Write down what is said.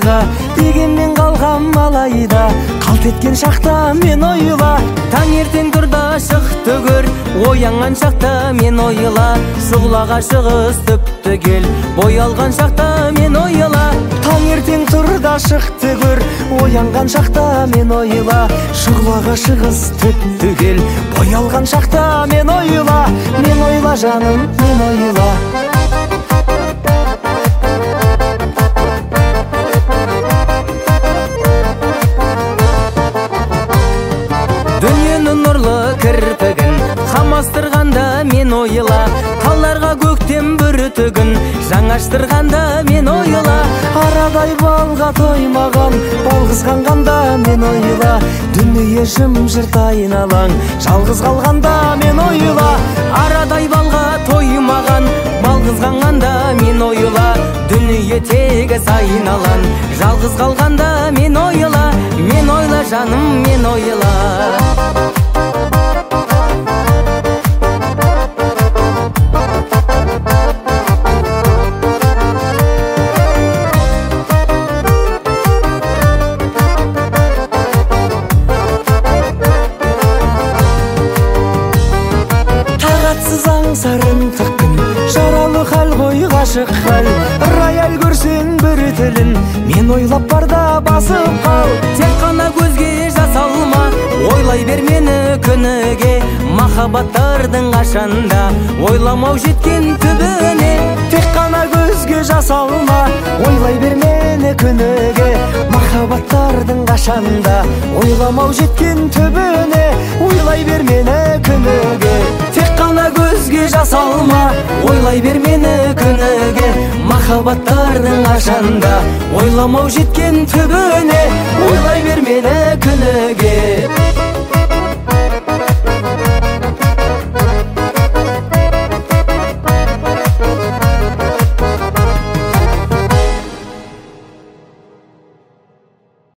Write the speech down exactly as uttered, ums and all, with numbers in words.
ойға, дегенмен қалғам алайда. Қалт еткен шақта мен ойла, таңертең тұрда шықты көр, оянған шақта мен ойла. Шұғлаға шығыс түпті кел, бой алған шақта мен ойла. Таңертең тұрда шықты көр, оянған шақта мен ойла. Шұғлаға шығыс түпті кел, бой алған шақта мен ойла. Мен ойла жаным, мен ойла. Дүниенің нұрлы кірпігін қамастырғанда мен ойла. Талларға көктем бүрітігін жаңаштырғанда мен ойла. Арадай балға тоймаған бал қызғанғанда мен ойла. Дүние жым-жырт айналаң жалғыз қалғанда мен ойла. Арадай балға тоймаған бал қызғанғанда мен ойла. Дүние тегіс айналаң жалғыз қалғанда мен ойла. Мен ойла жаным, мен ойла. Тағатсыз аңсарын тыққын, жаралы хал ғой ғашық хал. Рояль көрсең бір тілін, мен ойлап барда басып қал. Тек қана көзге жасалма, ойлай бер мені күніге. Махаббаттардың қашанда ойламау жеткен түбіне. Тек қана көзге жасалма, ойлай бер мені күніге. Махаббаттардың қашанда ойламау жеткен түбіне. Ойлай бер мені күніге. Тек қана көзге жасалма, ойлай бер мені күніге. Махаббаттардың қашанда ойламау жеткен түбіне. Ойлай бер мені күніге.